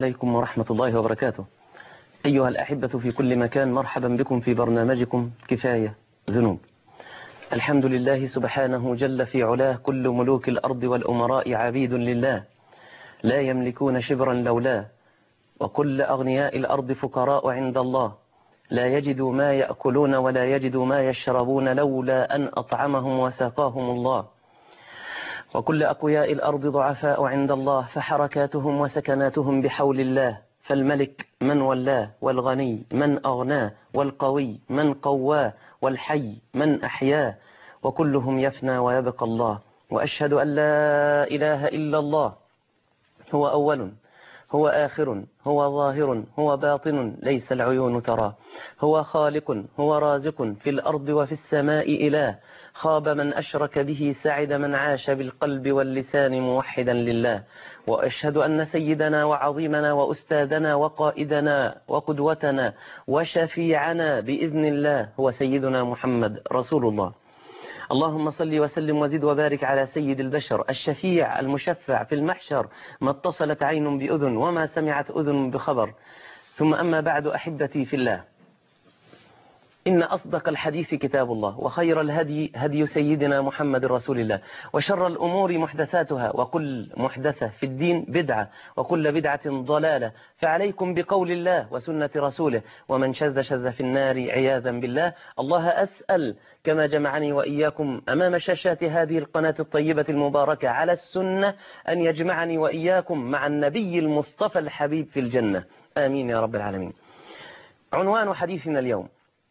عليكم ورحمة الله وبركاته. أيها الأحبة في كل مكان، مرحبا بكم في برنامجكم كفاية ذنوب. الحمد لله سبحانه جل في علاه، كل ملوك الأرض والأمراء عبيد لله، لا يملكون شبرا لولاه، وكل أغنياء الأرض فقراء عند الله، لا يجدوا ما يأكلون ولا يجدوا ما يشربون لولا أن أطعمهم وساقاهم الله، وكل أقوياء الأرض ضعفاء عند الله، فحركاتهم وسكناتهم بحول الله، فالملك من ولاه، والغني من أغناه، والقوي من قواه، والحي من أحياه، وكلهم يفنى ويبقى الله. وأشهد أن لا إله إلا الله، هو أول، هو آخر، هو ظاهر، هو باطن ليس العيون تراه، هو خالق، هو رازق في الأرض وفي السماء إله، خاب من أشرك به، سعد من عاش بالقلب واللسان موحدا لله. وأشهد أن سيدنا وعظيمنا وأستاذنا وقائدنا وقدوتنا وشفيعنا بإذن الله هو سيدنا محمد رسول الله. اللهم صل وسلم وزد وبارك على سيد البشر، الشفيع المشفع في المحشر، ما اتصلت عين بأذن وما سمعت أذن بخبر. ثم أما بعد، أحبتي في الله، إن أصدق الحديث كتاب الله، وخير الهدي هدي سيدنا محمد رسول الله، وشر الأمور محدثاتها، وكل محدثة في الدين بدعة، وكل بدعة ضلالة. فعليكم بقول الله وسنة رسوله، ومن شذ شذ في النار عياذا بالله. الله أسأل كما جمعني وإياكم أمام شاشات هذه القناة الطيبة المباركة على السنة، أن يجمعني وإياكم مع النبي المصطفى الحبيب في الجنة، آمين يا رب العالمين. عنوان حديثنا اليوم: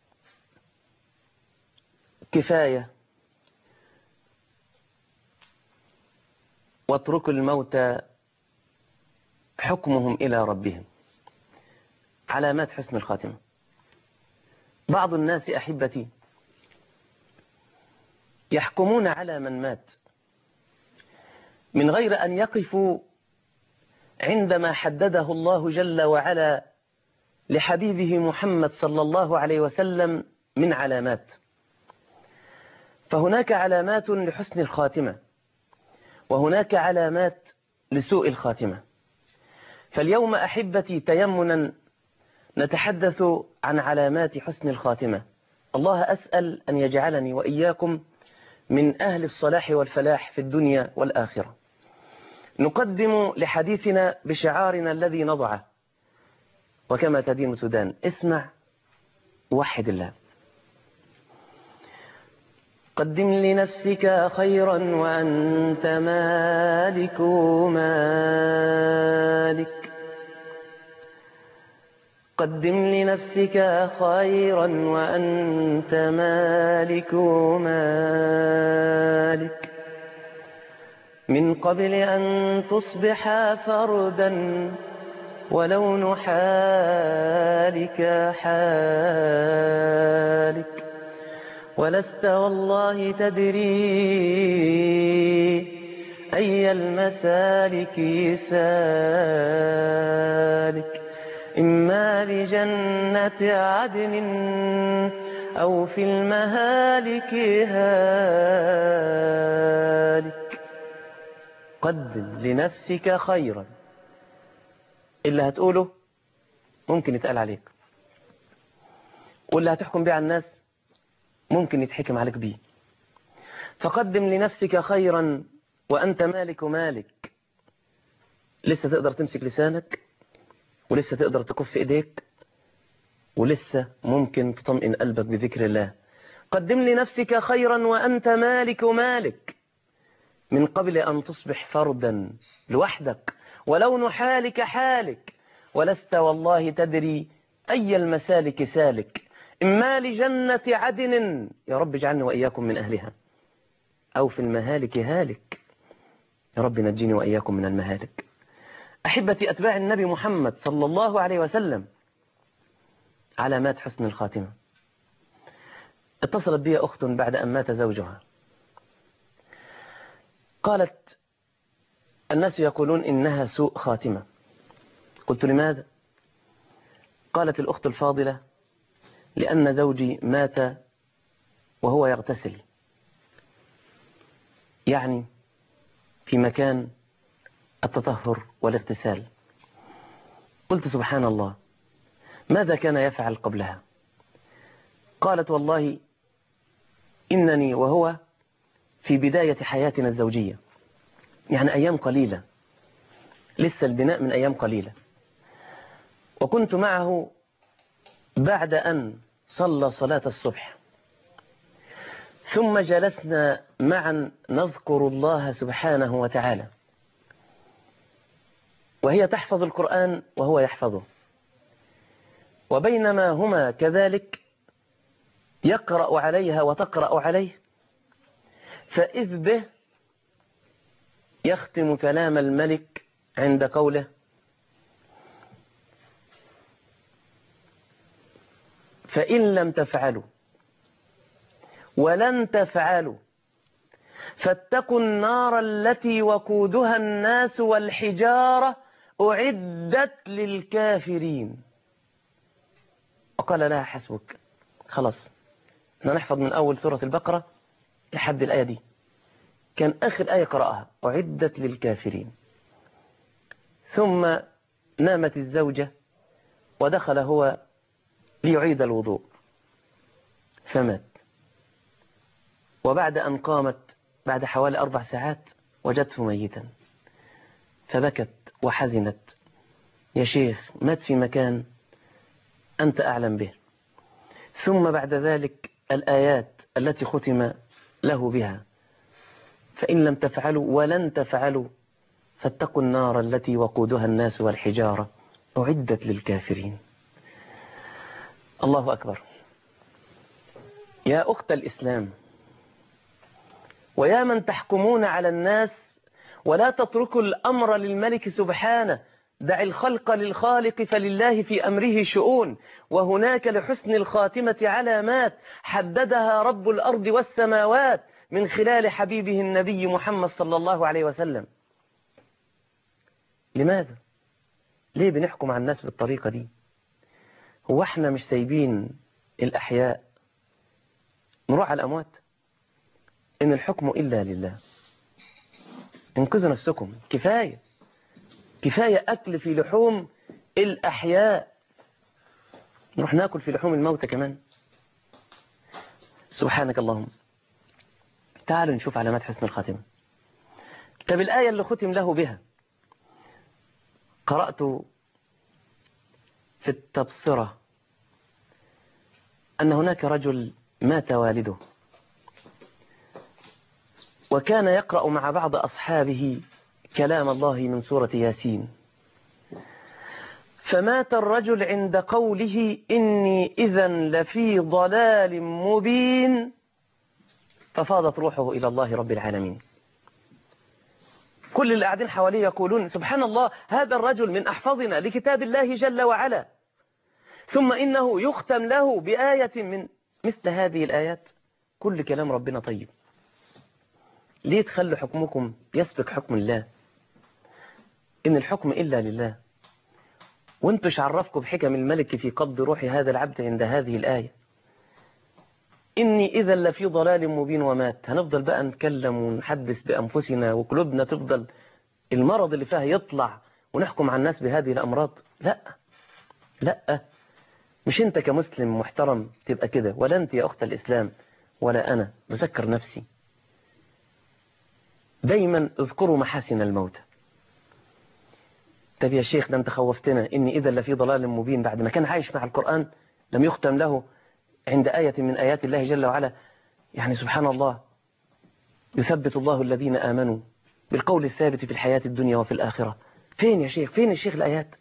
كفاية واتركوا الموتى حكمهم إلى ربهم. علامات حسن الخاتمة. بعض الناس أحبتي يحكمون على من مات من غير أن يقفوا عندما حدده الله جل وعلا لحبيبه محمد صلى الله عليه وسلم من علامات. فهناك علامات لحسن الخاتمة، وهناك علامات لسوء الخاتمة. فاليوم أحبتي تيمنا نتحدث عن علامات حسن الخاتمة. الله أسأل أن يجعلني وإياكم من أهل الصلاح والفلاح في الدنيا والآخرة. نقدم لحديثنا بشعارنا الذي نضعه: وكما تدين تدان. اسمع، وحد الله. قدم لنفسك خيرا وأنت مالك مالك، قدم لنفسك خيرا وأنت مالك مالك، من قبل أن تصبح فردا ولون حالك حالك، ولست والله تدري أي المسالك سالك، إما لجنة عدن أو في المهالك هالك. قدم لنفسك خيرا. اللي هتقوله ممكن يتقال عليك، واللي هتحكم بيه على الناس ممكن يتحكم عليك بيه. فقدم لنفسك خيرا وأنت مالك مالك. لسه تقدر تمسك لسانك، ولسه تقدر تكف إيديك، ولسه ممكن تطمئن قلبك بذكر الله. قدم لنفسك خيرا وأنت مالك مالك، من قبل أن تصبح فردا لوحدك، ولون حالك حالك، ولست والله تدري أي المسالك سالك، إما لجنة عدن، يا رب اجعلني وإياكم من أهلها، أو في المهالك هالك، يا رب نجيني وإياكم من المهالك. أحبتي أتباع النبي محمد صلى الله عليه وسلم، علامات حسن الخاتمة. اتصلت بي أخت بعد أن مات زوجها، قالت: الناس يقولون إنها سوء خاتمة. قلت: لماذا؟ قالت الأخت الفاضلة: لأن زوجي مات وهو يغتسل، يعني في مكان التطهر والاغتسال، قلت سبحان الله، ماذا كان يفعل قبلها؟ قالت والله إنني وهو في بداية حياتنا الزوجية، يعني أيام قليلة، لسه البناء من أيام قليلة، وكنت معه بعد أن صلى صلاة الصبح، ثم جلسنا معا نذكر الله سبحانه وتعالى، وهي تحفظ القرآن وهو يحفظه، وبينما هما كذلك يقرأ عليها وتقرأ عليه، فإذ به يختم كلام الملك عند قوله: فإن لم تفعلوا ولن تفعلوا فاتقوا النار التي وقودها الناس والحجارة أعدت للكافرين. وقال لها: حسبك، خلاص احنا نحفظ من أول سورة البقرة لحد الآية دي، كان آخر آية قرأها: أعدت للكافرين. ثم نامت الزوجة ودخل هو ليعيد الوضوء فمات، وبعد أن قامت بعد حوالي 4 ساعات وجدته ميتا، فبكت وحزنت: يا شيخ، مات في مكان أنت أعلم به. ثم بعد ذلك الآيات التي ختم له بها: فإن لم تفعلوا ولن تفعلوا فاتقوا النار التي وقودها الناس والحجارة أعدت للكافرين. الله أكبر. يا أخت الإسلام، ويا من تحكمون على الناس ولا تتركوا الأمر للملك سبحانه، دع الخلق للخالق فلله في أمره شؤون، وهناك لحسن الخاتمة علامات حددها رب الأرض والسماوات من خلال حبيبه النبي محمد صلى الله عليه وسلم. لماذا؟ ليه بنحكم على الناس بالطريقة دي؟ هو احنا مش سايبين الأحياء نروح على الأموات؟ إن الحكم إلا لله. انقذوا نفسكم، كفاية أكل في لحوم الأحياء، نروح ناكل في لحوم الموتى كمان. سبحانك اللهم. تعالوا نشوف علامات حسن الخاتمة. طب الآية اللي ختم له بها، قرأت في التبصرة أن هناك رجل مات والده، وكان يقرأ مع بعض أصحابه كلام الله من سورة ياسين، فمات الرجل عند قوله: إني إذا لفي ضلال مبين، ففاضت روحه إلى الله رب العالمين. كل اللي قاعدين حواليه يقولون: سبحان الله، هذا الرجل من أحفظنا لكتاب الله جل وعلا، ثم إنه يختم له بآية من مثل هذه الآيات. كل كلام ربنا طيب، ليه تخلوا حكمكم يسبق حكم الله؟ إن الحكم إلا لله. وانتش عرفكم بحكم الملك في قبض روح هذا العبد عند هذه الآية: إني إذا لفي ضلال مبين، ومات. هنفضل بقى نتكلم ونحدث بأنفسنا وقلوبنا تفضل المرض اللي فيها يطلع ونحكم على الناس بهذه الأمراض؟ لا، مش انت كمسلم محترم تبقى كده، ولا انت يا أخت الإسلام، ولا أنا. بذكر نفسي دايما: اذكروا محاسن الموت. طب يا شيخ، ده انت خوفتنا، إني إذا لفي ضلال مبين، بعد ما كان عايش مع القرآن لم يختم له عند آية من آيات الله جل وعلا. يعني سبحان الله، يثبت الله الذين آمنوا بالقول الثابت في الحياة الدنيا وفي الآخرة. فين يا شيخ؟ فين الشيخ الآيات؟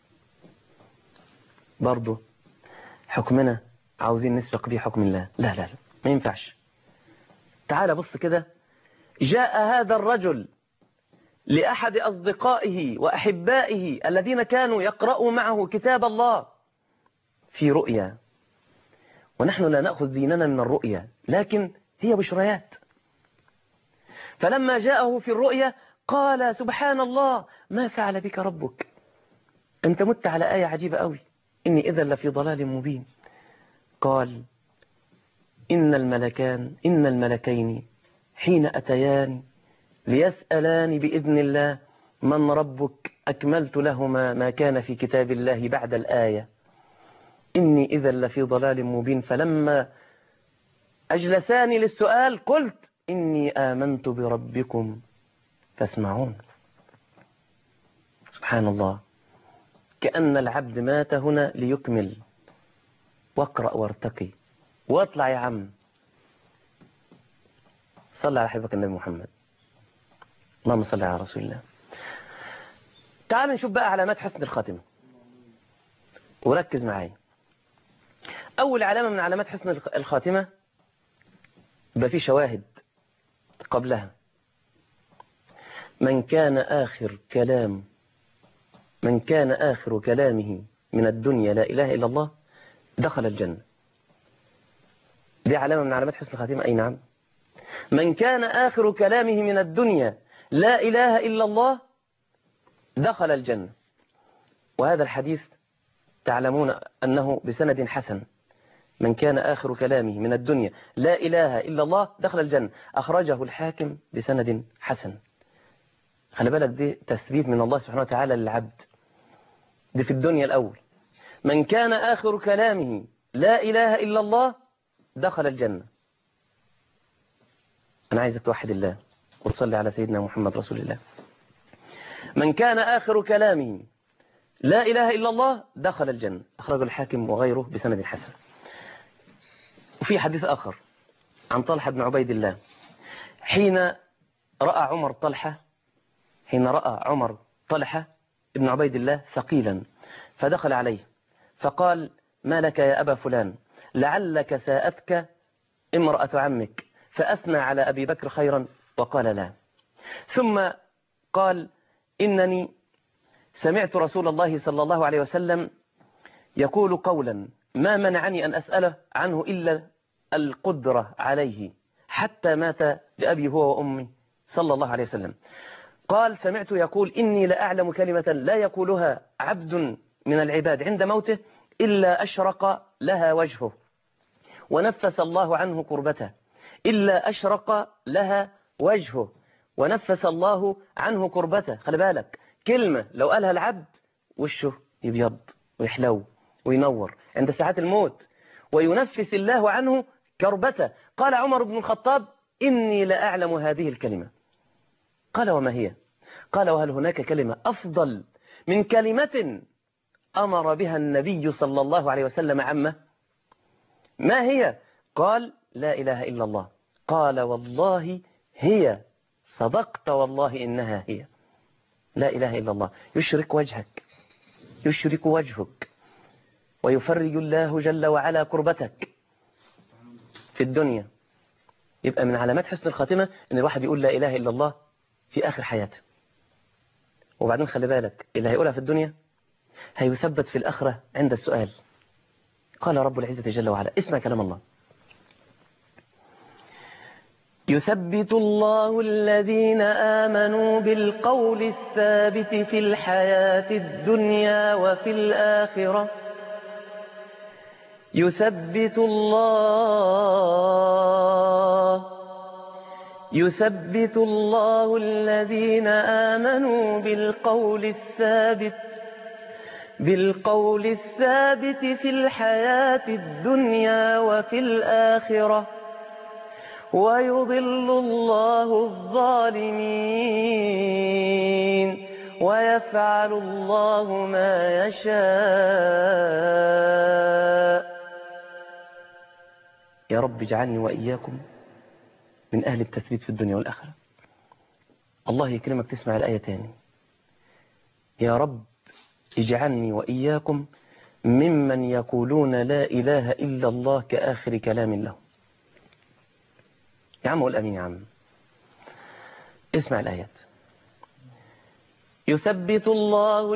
برضو حكمنا عاوزين نسبق به حكم الله. لا، ما ينفعش. تعال بص كده. جاء هذا الرجل لأحد أصدقائه وأحبائه الذين كانوا يقرأوا معه كتاب الله في رؤيا، ونحن لا نأخذ ديننا من الرؤيا، لكن هي بشريات. فلما جاءه في الرؤيا قال: سبحان الله، ما فعل بك ربك؟ أنت مت على آية عجيبة قوي: إني إذا لفي ضلال مبين. قال: إن الملكين حين أتيان ليسألان بإذن الله من ربك أكملت لهما ما كان في كتاب الله بعد الآية إني إذا لفي ضلال مبين. فلما أجلساني للسؤال قلت إني آمنت بربكم فاسمعون. سبحان الله، كأن العبد مات هنا ليكمل. واقرأ وارتقي واطلع يا عم. صلى على حبيبك النبي محمد. اللهم صل على رسول الله. تعال نشوف بقى علامات حسن الخاتمة وركز معايا. أول علامة من علامات حسن الخاتمة يبقى في شواهد قبلها. من كان آخر كلامه من الدنيا لا إله إلا الله دخل الجنة. دي علامة من علامات حسن الخاتمة. أي نعم، من كان آخر كلامه من الدنيا لا إله إلا الله دخل الجنة. وهذا الحديث تعلمون أنه بسند حسن. من كان آخر كلامه من الدنيا لا إله إلا الله دخل الجنة. أخرجه الحاكم بسند حسن. خلي بالك، دي تثبيت من الله سبحانه وتعالى للعبد. دي في الدنيا الأول. من كان آخر كلامه لا إله إلا الله دخل الجنة. أنا عايزك توحد الله وتصلي على سيدنا محمد رسول الله. من كان آخر كلامه لا إله إلا الله دخل الجنة. أخرجه الحاكم وغيره بسند حسن. وفي حديث آخر عن طلحة بن عبيد الله حين رأى عمر طلحة بن عبيد الله ثقيلا فدخل عليه فقال: ما لك يا أبا فلان؟ لعلك ساءتك امرأة عمك. فأثنى على أبي بكر خيرا وقال لا. ثم قال: إنني سمعت رسول الله صلى الله عليه وسلم يقول قولا ما منعني أن أسأله عنه إلا القدرة عليه حتى مات لأبي هو وأمي صلى الله عليه وسلم. قال: سمعت يقول: إني لأعلم كلمة لا يقولها عبد من العباد عند موته إلا أشرق لها وجهه ونفس الله عنه كربته. إلا أشرق لها وجهه ونفس الله عنه كربته. خلي بالك، كلمة لو قالها العبد وشه يبيض ويحلو وينور عند ساعات الموت، وينفس الله عنه كربته. قال عمر بن الخطاب: إني لأعلم هذه الكلمة. قال: وما هي؟ قال: وهل هناك كلمة أفضل من كلمة أمر بها النبي صلى الله عليه وسلم عامة؟ ما هي؟ قال: لا إله إلا الله. قال: والله هي. صدقت والله إنها هي. لا إله إلا الله يشرك وجهك ويفرج الله جل وعلا كربتك في الدنيا. يبقى من علامات حسن الخاتمة إن الواحد يقول لا إله إلا الله في آخر حياته. وبعدين خلي بالك، اللي هيقولها في الدنيا هيثبت في الآخرة عند السؤال. قال رب العزة جل وعلا، اسمع كلام الله: يثبت الله الذين آمنوا بالقول الثابت في الحياة الدنيا وفي الآخرة. يثبت الله الذين آمنوا بالقول الثابت في الحياة الدنيا وفي الآخرة ويضل الله الظالمين ويفعل الله ما يشاء. يا رب اجعلني وإياكم من أهل التثبيت في الدنيا والآخرة. الله يكرمك تسمع الآية تاني. يا رب اجعلني وإياكم ممن يقولون لا إله إلا الله كآخر كلام له. يا عم قول أمين يا عم. اسمع الآيات: يثبت الله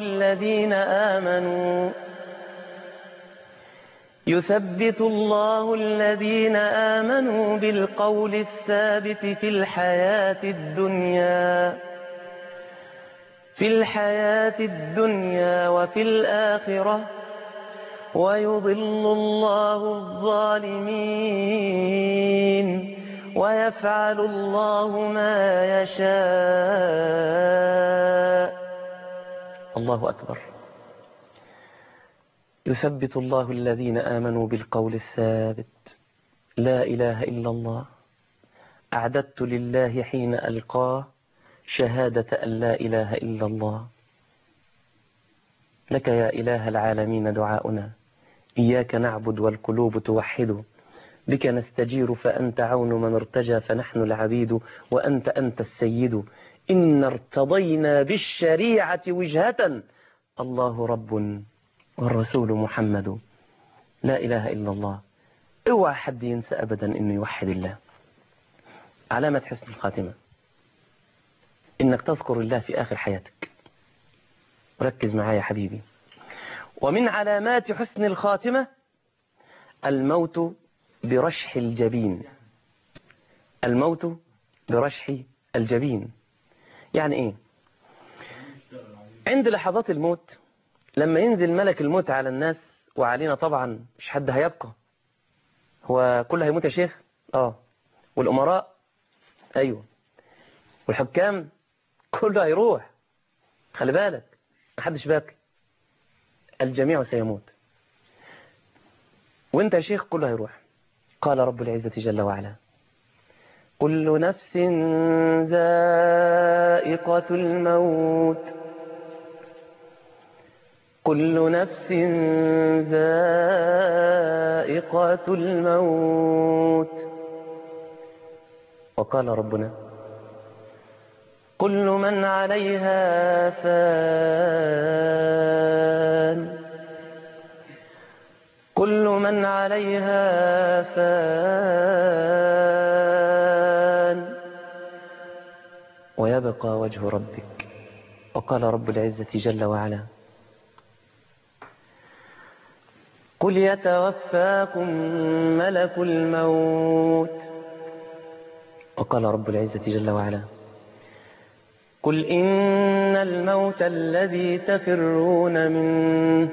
الذين آمنوا بالقول الثابت في الحياة الدنيا وفي الآخرة ويضل الله الظالمين ويفعل الله ما يشاء. الله أكبر. يثبت الله الذين آمنوا بالقول الثابت. لا إله إلا الله. أعددت لله حين ألقاه شهادة أن لا إله إلا الله. لك يا إله العالمين دعاؤنا، إياك نعبد والقلوب توحد، بك نستجير فأنت عون من ارتجى فنحن العبيد وأنت السيد. إن ارتضينا بالشريعة وجهة، الله رب والرسول محمد. لا إله إلا الله. اوعى حد ينسى أبدا إنه يوحد الله. علامة حسن الخاتمة إنك تذكر الله في آخر حياتك. ركز معايا يا حبيبي. ومن علامات حسن الخاتمة الموت برشح الجبين. الموت برشح الجبين يعني إيه؟ عند لحظات الموت لما ينزل ملك الموت على الناس وعلينا طبعا مش حد هيبقى. هو كله هيموت يا شيخ؟ والأمراء أيوه، والحكام كله هيروح. خلي بالك محدش باقي، الجميع سيموت. وانت يا شيخ كله هيروح. قال رب العزة جل وعلا: كل نفس ذائقة الموت، كل نفس ذائقة الموت. وقال ربنا: كل من عليها فان، كل من عليها فان ويبقى وجه ربك. وقال رب العزة جل وعلا: قل يتوفاكم ملك الموت. وقال رب العزة جل وعلا: قل إن الموت الذي تفرون منه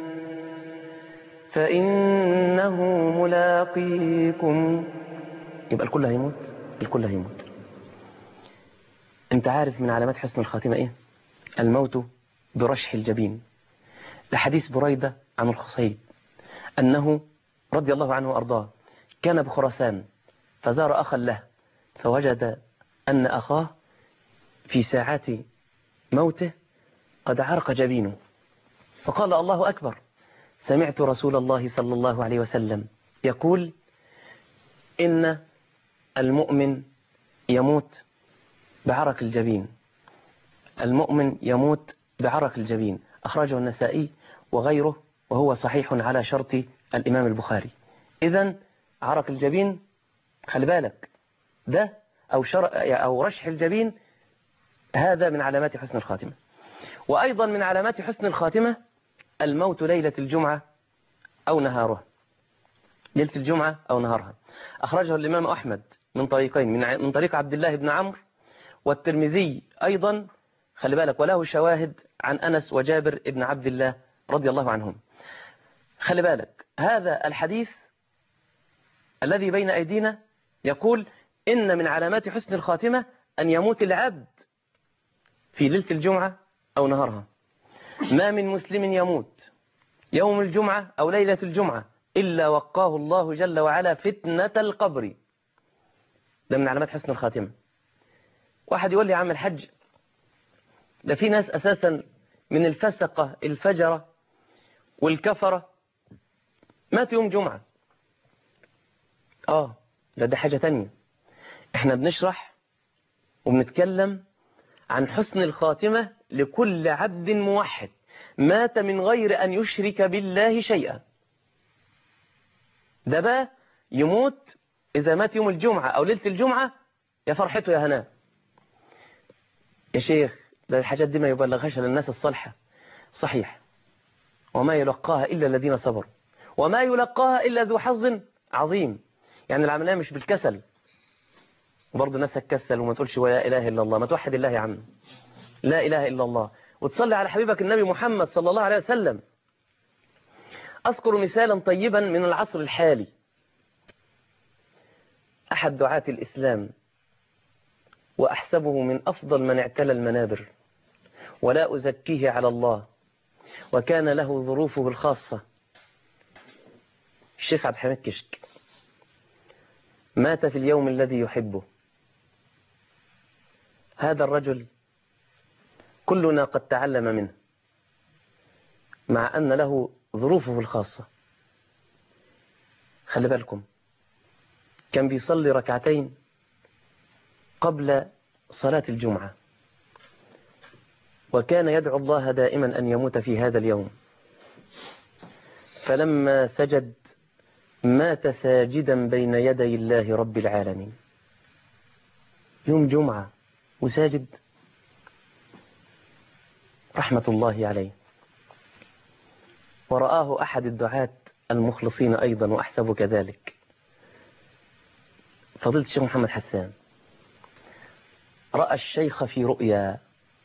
فإنه ملاقيكم. يبقى الكل هيموت، الكل هيموت. انت عارف من علامات حسن الخاتمة ايه؟ الموت برشح الجبين. لحديث بريدة عن الخصيب أنه رضي الله عنه وأرضاه كان بخراسان فزار أخا له فوجد أن أخاه في ساعات موته قد عرق جبينه، فقال: الله أكبر، سمعت رسول الله صلى الله عليه وسلم يقول: إن المؤمن يموت بعرق الجبين، المؤمن يموت بعرق الجبين. أخرجه النسائي وغيره وهو صحيح على شرط الإمام البخاري. إذن عرق الجبين خلي بالك ده أو رشح الجبين هذا من علامات حسن الخاتمة. وأيضا من علامات حسن الخاتمة الموت ليلة الجمعة أو نهارها. ليلة الجمعة أو نهارها أخرجه الإمام أحمد من طريقين، من طريق عبد الله بن عمرو والترمذي أيضا خلي بالك، وله شواهد عن أنس وجابر بن عبد الله رضي الله عنهم. خلي بالك هذا الحديث الذي بين أيدينا يقول إن من علامات حسن الخاتمة أن يموت العبد في ليلة الجمعة أو نهارها. ما من مسلم يموت يوم الجمعة أو ليلة الجمعة إلا وقاه الله جل وعلا فتنة القبر. ده من علامات حسن الخاتمة. واحد يقول لي يا عم الحج، ده في ناس أساسا من الفسقة الفجرة والكفرة مات يوم جمعة. ده حاجة تانية. احنا بنشرح وبنتكلم عن حسن الخاتمة لكل عبد موحد مات من غير أن يشرك بالله شيئا. ده بقى يموت إذا مات يوم الجمعة أو ليلة الجمعة يا فرحته يا هناه. يا شيخ ده الحاجات دي ما يبلغهاش للناس الصالحة. صحيح، وما يلقاها إلا الذين صبروا وما يلقاها إلا ذو حظ عظيم. يعني العملية مش بالكسل، وبرضه الناس هتكسل وما تقولش ولا إله إلا الله. ما توحد الله يا عم، لا إله إلا الله، وتصلي على حبيبك النبي محمد صلى الله عليه وسلم. أذكر مثالا طيبا من العصر الحالي. أحد دعاة الإسلام وأحسبه من أفضل من اعتلى المنابر ولا أزكيه على الله، وكان له ظروفه الخاصة. الشيخ عبد الحميد كشك مات في اليوم الذي يحبه. هذا الرجل كلنا قد تعلم منه، مع أن له ظروفه الخاصة. خلي بالكم، كان بيصلي ركعتين قبل صلاة الجمعة، وكان يدعو الله دائما أن يموت في هذا اليوم. فلما سجد مات ساجدا بين يدي الله رب العالمين. يوم جمعة وساجد، رحمة الله عليه. ورآه أحد الدعاة المخلصين أيضا، وأحسب كذلك، فضيلة الشيخ محمد حسان، رأى الشيخ في رؤيا،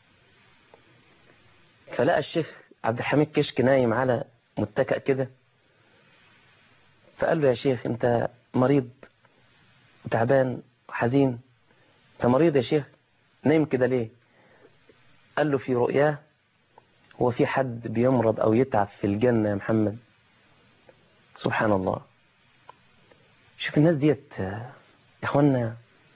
فلقى الشيخ عبد الحميد كشك نايم على متكأ كده، فقال له: يا شيخ أنت مريض وتعبان وحزين، أنت مريض يا شيخ، نايم كده ليه؟ قال له في رؤياه: هو في حد بيمرض أو يتعب في الجنة يا محمد؟ سبحان الله. شوف الناس ديت يا إخوانا،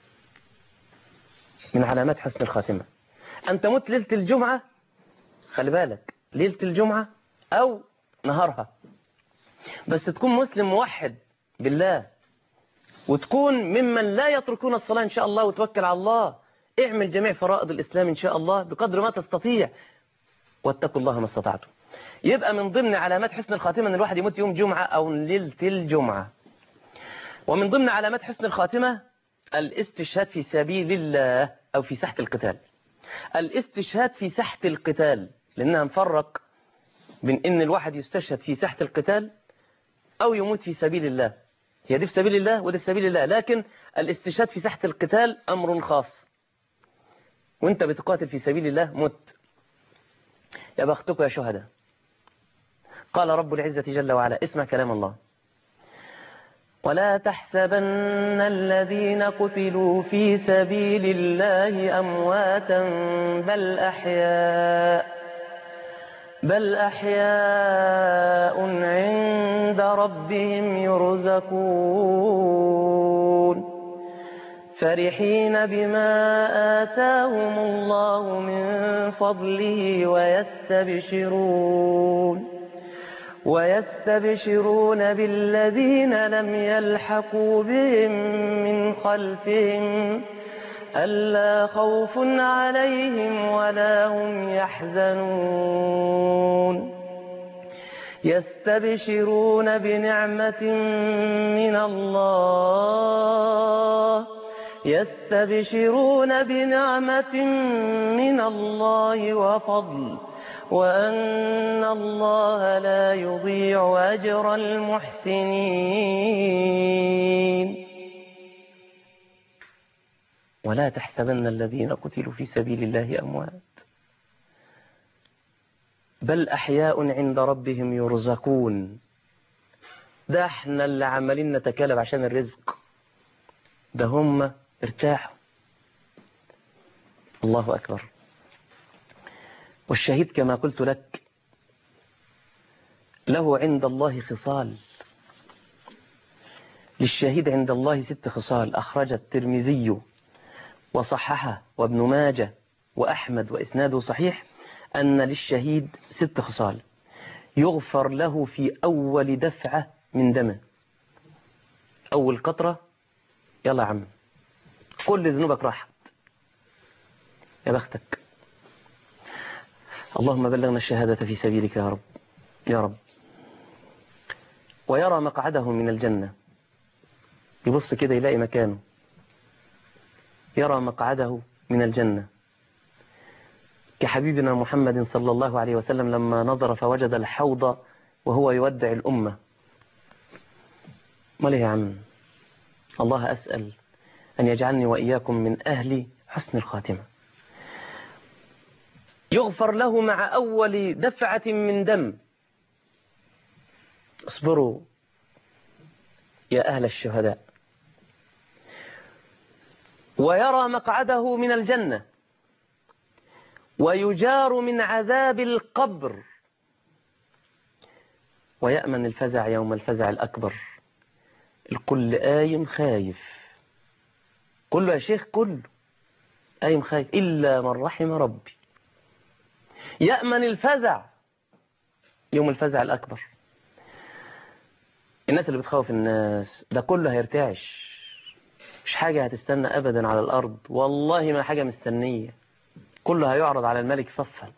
من علامات حسن الخاتمة أن تموت ليلة الجمعة. خلي بالك، ليلة الجمعة أو نهارها، بس تكون مسلم موحد بالله، وتكون ممن لا يتركون الصلاة إن شاء الله، وتوكل على الله. اعمل جميع فرائض الإسلام إن شاء الله بقدر ما تستطيع، واتقوا الله ما استطعتم. يبقى من ضمن علامات حسن الخاتمة أن الواحد يموت يوم جمعة أو ليلة الجمعة. ومن ضمن علامات حسن الخاتمة الاستشهاد في سبيل الله أو في ساحة القتال. الاستشهاد في ساحة القتال، لأننا نفرق بين أن الواحد يستشهد في ساحة القتال أو يموت في سبيل الله. هي دي في سبيل الله ودي في سبيل الله، لكن الاستشهاد في ساحة القتال أمر خاص. وانت بتقاتل في سبيل الله مت، يا بختكم يا شهداء. قال رب العزة جل وعلا، اسمع كلام الله: ولا تحسبن الذين قتلوا في سبيل الله أمواتا بل أحياء عند ربهم يرزقون فرحين بما آتاهم الله من فضله ويستبشرون بالذين لم يلحقوا بهم من خلفهم ألا خوف عليهم ولا هم يحزنون يستبشرون بنعمة من الله وفضل وأن الله لا يضيع أجر المحسنين. ولا تحسبن الذين قتلوا في سبيل الله أموات بل أحياء عند ربهم يرزقون. ده احنا اللي عمالين نتكلم عشان الرزق، ده هم ارتاحوا. الله أكبر. والشهيد كما قلت لك له عند الله خصال. للشهيد عند الله 6 خصال، أخرج الترمذي وصححه وابن ماجه وأحمد وإسناده صحيح، أن للشهيد 6 خصال: يغفر له في أول دفعة من دمه، أول قطرة، يلا يا عم كل ذنوبك راحت، يا بختك. اللهم بلغنا الشهادة في سبيلك يا رب يا رب. ويرى مقعده من الجنة، يبص كده يلاقي مكانه، يرى مقعده من الجنة، كحبيبنا محمد صلى الله عليه وسلم لما نظر فوجد الحوض وهو يودع الأمة. ما ليه يا عم؟ الله أسأل أن يجعلني وإياكم من أهل حسن الخاتمة. يغفر له مع أول دفعة من دم. اصبروا يا أهل الشهداء. ويرى مقعده من الجنة، ويجار من عذاب القبر. ويأمن الفزع يوم الفزع الأكبر. الكل قايم خايف، كله يا شيخ، كله قايم خايف إلا من رحم ربي. يأمن الفزع يوم الفزع الأكبر. الناس اللي بتخوف الناس ده كله هيرتعش، مش حاجة هتستنى أبدا على الأرض، والله ما حاجة مستنية، كله هيعرض على الملك صفا.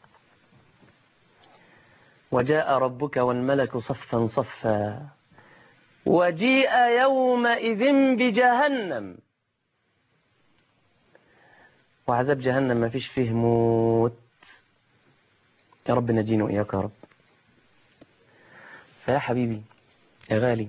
وجاء ربك والملك صفا صفا وجيء يومئذ بجهنم. وعذاب جهنم ما فيش فيه موت، يا رب نجينا وإياك يا رب. فيا حبيبي يا غالي،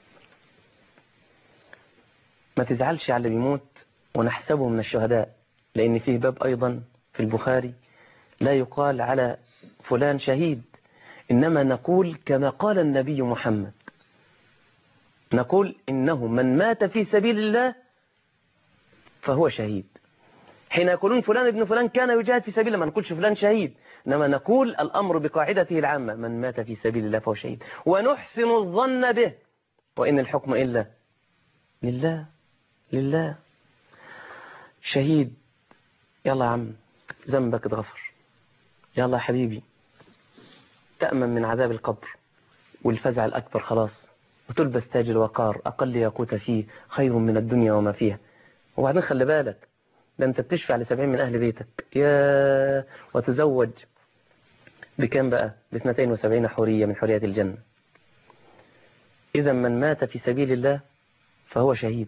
ما تزعلش على اللي بيموت ونحسبه من الشهداء، لأن فيه باب أيضا في البخاري لا يقال على فلان شهيد، إنما نقول كما قال النبي محمد، نقول إنه من مات في سبيل الله فهو شهيد. حين يقولون فلان ابن فلان كان يجاهد في سبيل الله، ما نقولش فلان شهيد، إنما نقول الأمر بقاعدته العامة، من مات في سبيل الله فهو شهيد، ونحسن الظن به، وإن الحكم إلا لله. لله. شهيد، يلا يا عم ذنبك اتغفر، يلا يا حبيبي تأمن من عذاب القبر والفزع الأكبر خلاص، وتلبس تاج الوقار، أقل ياقوت فيه خير من الدنيا وما فيها. وبعدين خلي بالك، ده أنت بتشفع ل70 من أهل بيتك، يا وتزوج بكام بقى؟ ب72 حورية من حوريات الجنة. إذا من مات في سبيل الله فهو شهيد.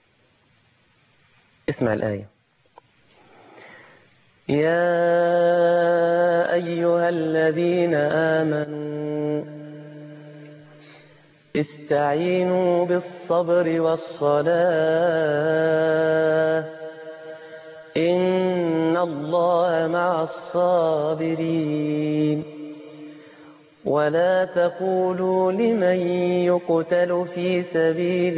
اسمع الآية: يا أيها الذين آمنوا استعينوا بالصبر والصلاة إن الله مع الصابرين. ولا تقولوا لمن يقتل في سبيل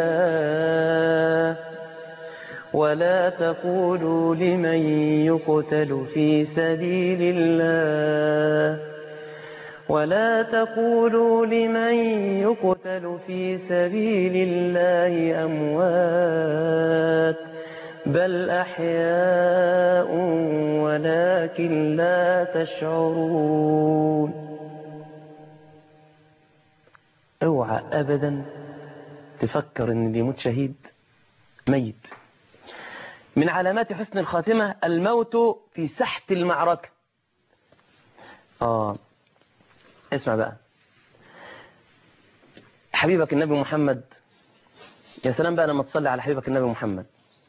الله ولا تقولوا لمن يقتل في سبيل الله ولا تقولوا لمن يقتل في سبيل الله أموات بل أحياء ولكن لا تشعرون. اوعى أبدا تفكر ان اللي يموت شهيد ميت. من علامات حسن الخاتمة الموت في سحت المعركة. اسمع بقى، حبيبك النبي محمد، يا سلام بقى لما تصلي على حبيبك النبي محمد.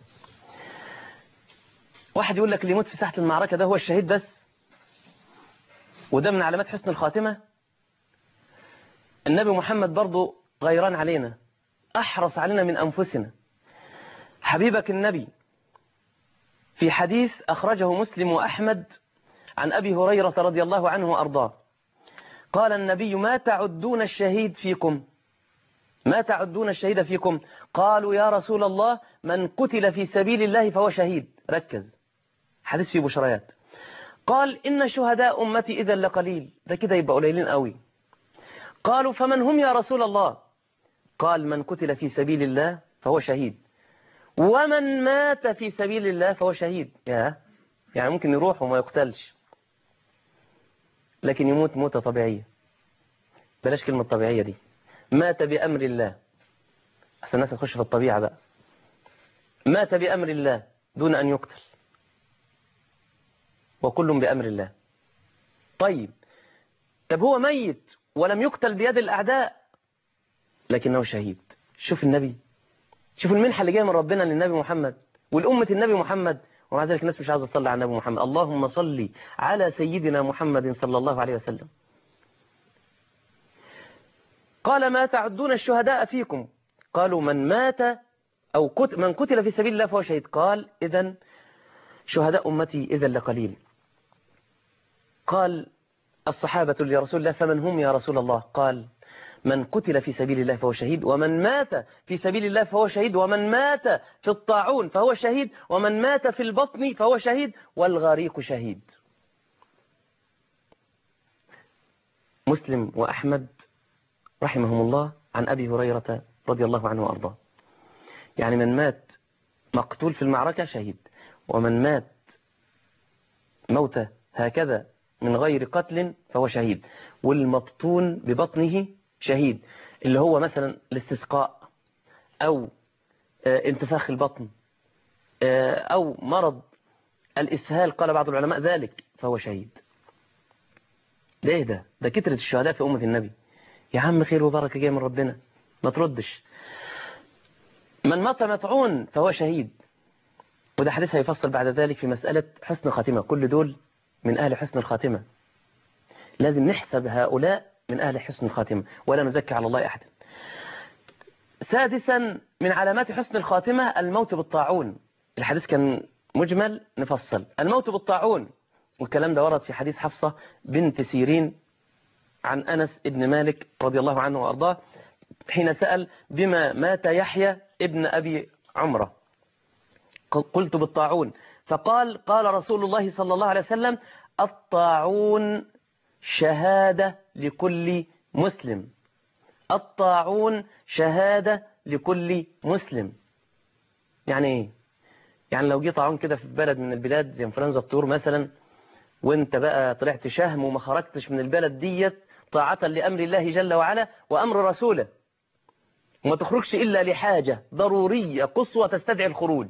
واحد يقول لك اللي يموت في ساحة المعركة ده هو الشهيد بس، وده من علامات حسن الخاتمة. النبي محمد برضو غيران علينا، أحرص علينا من أنفسنا. حبيبك النبي في حديث أخرجه مسلم وأحمد عن أبي هريرة رضي الله عنه وأرضاه، قال النبي: ما تعدون الشهيد فيكم؟ ما تعدون الشهيد فيكم؟ قالوا يا رسول الله من قتل في سبيل الله فهو شهيد. ركز، حديث فيه بشريات. قال: إن شهداء أمتي إذا لقليل، ده كده يبقى قليلين قوي. قالوا: فمن هم يا رسول الله؟ قال: من قتل في سبيل الله فهو شهيد، ومن مات في سبيل الله فهو شهيد. يعني ممكن يروح وما يقتلش، لكن يموت موتة طبيعية. بلاش كلمة طبيعية دي، مات بأمر الله، أحسن الناس تخش في الطبيعة بقى. مات بأمر الله دون أن يقتل، وكل بأمر الله. طيب هو ميت ولم يقتل بيد الأعداء لكنه شهيد. شوف النبي، شوف المنحة اللي جاية من ربنا للنبي محمد والأمة النبي محمد، ومع ذلك الناس مش عايزة تصلي على النبي محمد. اللهم صل على سيدنا محمد صلى الله عليه وسلم. قال: ما تعدون الشهداء فيكم؟ قالوا: من مات أو من قتل في سبيل الله فهو شهيد. قال: إذن شهداء أمتي إذا لقليل. قال الصحابة لرسول الله: فمن هم يا رسول الله؟ قال: من قتل في سبيل الله فهو شهيد، ومن مات في سبيل الله فهو شهيد، ومن مات في الطاعون فهو شهيد، ومن مات في البطن فهو شهيد، والغريق شهيد. مسلم وأحمد رحمهم الله عن أبي هريرة رضي الله عنه وأرضاه. يعني من مات مقتول في المعركة شهيد، ومن مات موت هكذا من غير قتل فهو شهيد، والمبطون ببطنه شهيد، اللي هو مثلا الاستسقاء أو انتفاخ البطن أو مرض الإسهال، قال بعض العلماء ذلك، فهو شهيد. ده ايه ده كترة الشهداء في أمة النبي. يا عم خير وبركة جاية من ربنا، ما تردش. من مات مطعون فهو شهيد، وده حديث هيفصل بعد ذلك في مسألة حسن خاتمة. كل دول من أهل حسن الخاتمة، لازم نحسب هؤلاء من أهل حسن الخاتمة ولا نزكي على الله أحدا. سادسا من علامات حسن الخاتمة الموت بالطاعون. الحديث كان مجمل، نفصل. الموت بالطاعون، والكلام ده ورد في حديث حفصة بنت سيرين عن أنس ابن مالك رضي الله عنه وأرضاه حين سأل بما مات يحيى ابن أبي عمرة، قلت بالطاعون، فقال قال رسول الله صلى الله عليه وسلم الطاعون شهادة لكل مسلم. الطاعون شهادة لكل مسلم. يعني ايه؟ يعني لو جه طاعون كده في بلد من البلاد زي انفلونزا الطيور مثلا، وانت بقى طلعت شهم وما خرجتش من البلد ديت طاعة لأمر الله جل وعلا وأمر رسوله، وما تخرجش إلا لحاجة ضرورية قصوى تستدعي الخروج.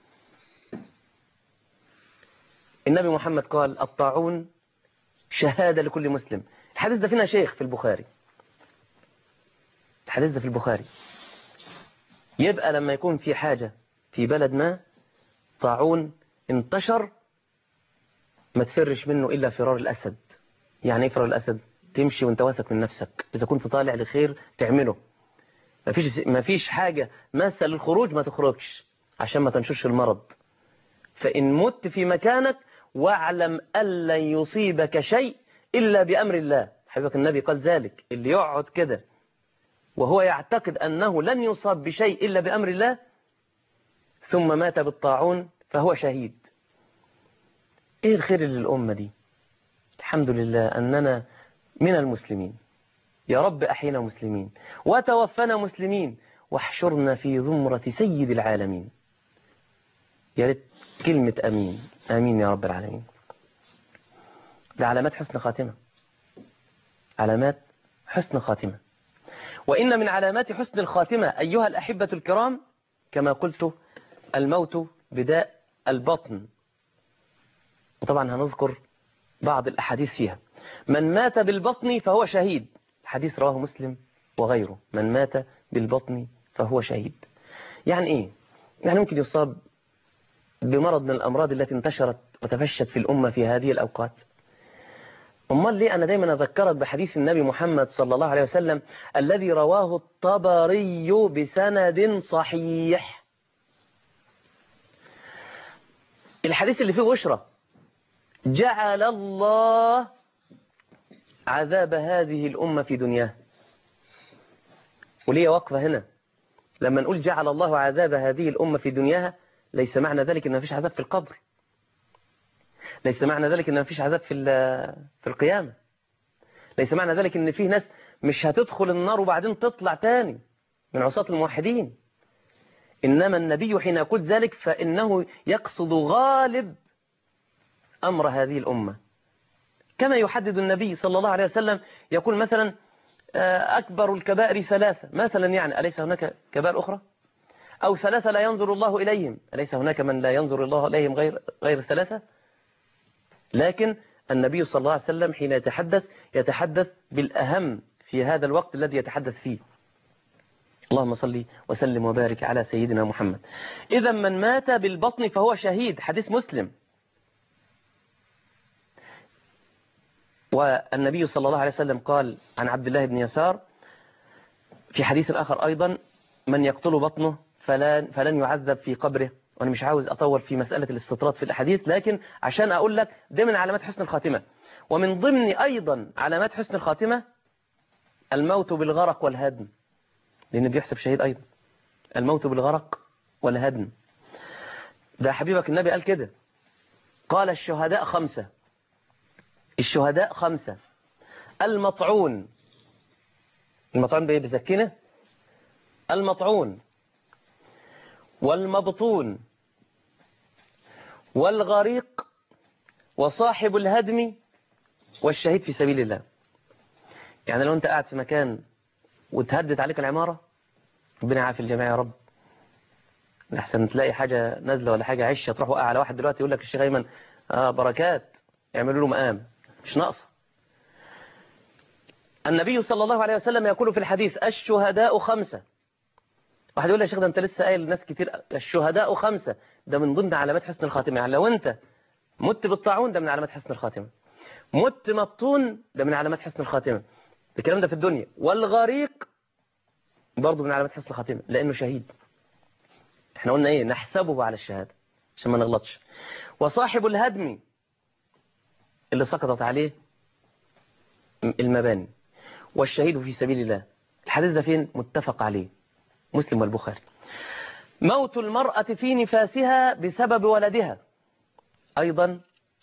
النبي محمد قال الطاعون شهادة لكل مسلم. الحديث ده فينا شيخ في البخاري، الحديث ده في البخاري. يبقى لما يكون في حاجة في بلد ما، طاعون انتشر، ما تفرش منه إلا فرار الأسد. يعني ايه فرار الأسد؟ تمشي وانت واثق من نفسك، إذا كنت طالع لخير تعمله. ما فيش حاجة ماسة للخروج ما تخرجش عشان ما تنشرش المرض. فإن مت في مكانك واعلم أن لن يصيبك شيء إلا بأمر الله. حبيبك النبي قال ذلك، اللي يقعد كده وهو يعتقد أنه لن يصاب بشيء إلا بأمر الله ثم مات بالطاعون فهو شهيد. إيه الخير للأمة دي؟ الحمد لله أننا من المسلمين. يا رب أحينا مسلمين وتوفنا مسلمين واحشرنا في زمرة سيد العالمين. يا ريت كلمة أمين، آمين يا رب العالمين. ده علامات حسن خاتمة، علامات حسن خاتمة. وإن من علامات حسن الخاتمة أيها الأحبة الكرام كما قلت الموت بداء البطن، وطبعا هنذكر بعض الأحاديث فيها. من مات بالبطن فهو شهيد، حديث رواه مسلم وغيره، من مات بالبطن فهو شهيد. يعني إيه؟ يعني ممكن يصاب بمرض من الأمراض التي انتشرت وتفشت في الأمة في هذه الأوقات. أمال ليه أنا دايما أذكرك بحديث النبي محمد صلى الله عليه وسلم الذي رواه الطبري بسند صحيح. الحديث اللي فيه بشرى، جعل الله عذاب هذه الأمة في دنياها. وليه وقفة هنا؟ لما نقول جعل الله عذاب هذه الأمة في دنياها ليس معنى ذلك أن ما فيش عذاب في القبر، ليس معنى ذلك أن ما فيش عذاب في القيامة، ليس معنى ذلك أن فيه ناس مش هتدخل النار وبعدين تطلع تاني من عصاة الموحدين. إنما النبي حين يقول ذلك فإنه يقصد غالب أمر هذه الأمة، كما يحدد النبي صلى الله عليه وسلم، يقول مثلا أكبر الكبائر ثلاثة مثلا، يعني أليس هناك كبائر أخرى؟ أو ثلاثة لا ينظر الله إليهم، أليس هناك من لا ينظر الله إليهم غير ثلاثة؟ لكن النبي صلى الله عليه وسلم حين يتحدث بالأهم في هذا الوقت الذي يتحدث فيه. اللهم صل وسلم وبارك على سيدنا محمد. إذا من مات بالبطن فهو شهيد، حديث مسلم. والنبي صلى الله عليه وسلم قال عن عبد الله بن يسار في حديث آخر أيضا من يقتل بطنه فلن يعذب في قبره. وأنا مش عاوز أطول في مسألة الاستطراد في الأحاديث، لكن عشان أقول لك ده من علامات حسن الخاتمة. ومن ضمن أيضا علامات حسن الخاتمة الموت بالغرق والهدم، لأن بيحسب شهيد أيضا الموت بالغرق والهدم. ده حبيبك النبي قال كده، قال الشهداء 5، الشهداء 5: المطعون المطعون بإيه؟ بسكينة. المطعون والمبطون والغريق وصاحب الهدم والشهيد في سبيل الله. يعني لو أنت قاعد في مكان وتهدد عليك العمارة، ربنا يعافي الجميع يا رب، لحسن تلاقي حاجة نازلة ولا حاجة عشة تروح وقع على واحد دلوقتي يقول لك الشيخ أيمن بركات، يعملوا له مقام، مش ناقصة. النبي صلى الله عليه وسلم يقول في الحديث: الشهداء 5. واحد يقول لي يا شيخ ده أنت لسه قايل لناس كتير الشهداء 5، ده من ضمن علامات حسن الخاتمة. يعني لو أنت مت بالطاعون ده من علامات حسن الخاتمة، مت مبطون ده من علامات حسن الخاتمة. الكلام ده في الدنيا. والغريق برضه من علامات حسن الخاتمة لأنه شهيد. احنا قلنا ايه؟ نحسبه على الشهادة عشان ما نغلطش. وصاحب الهدم اللي سقطت عليه المباني، والشهيد في سبيل الله. الحديث ده فين؟ متفق عليه، مسلم والبخاري. موت المرأة في نفاسها بسبب ولدها، أيضا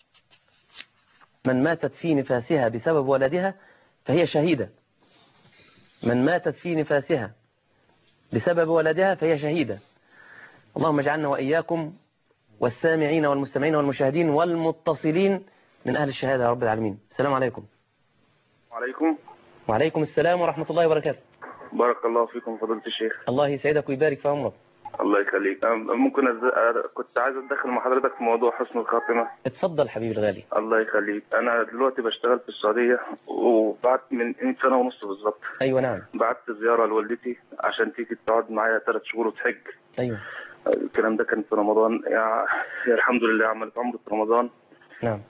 من ماتت في نفاسها بسبب ولدها فهي شهيدة. من ماتت في نفاسها بسبب ولدها فهي شهيدة. اللهم اجعلنا وإياكم والسامعين والمستمعين والمشاهدين والمتصلين من أهل الشهادة يا رب العالمين. السلام عليكم. وعليكم. وعليكم السلام ورحمة الله وبركاته. بارك الله فيكم فضيلة الشيخ. الله يسعدك ويبارك في عمرك. الله يخليك. ممكن كنت عايز اتدخل مع حضرتك في موضوع حسن الخاتمة. اتفضل حبيبي الغالي. الله يخليك. انا دلوقتي بشتغل في السعودية، وبعت من 1 سنة ونص بالظبط. ايوه نعم. بعت زيارة لوالدتي عشان تيجي تقعد معايا 3 شهور وتحج. ايوه. الكلام ده كان في رمضان، يعني الحمد لله عملت عمرة في رمضان. نعم.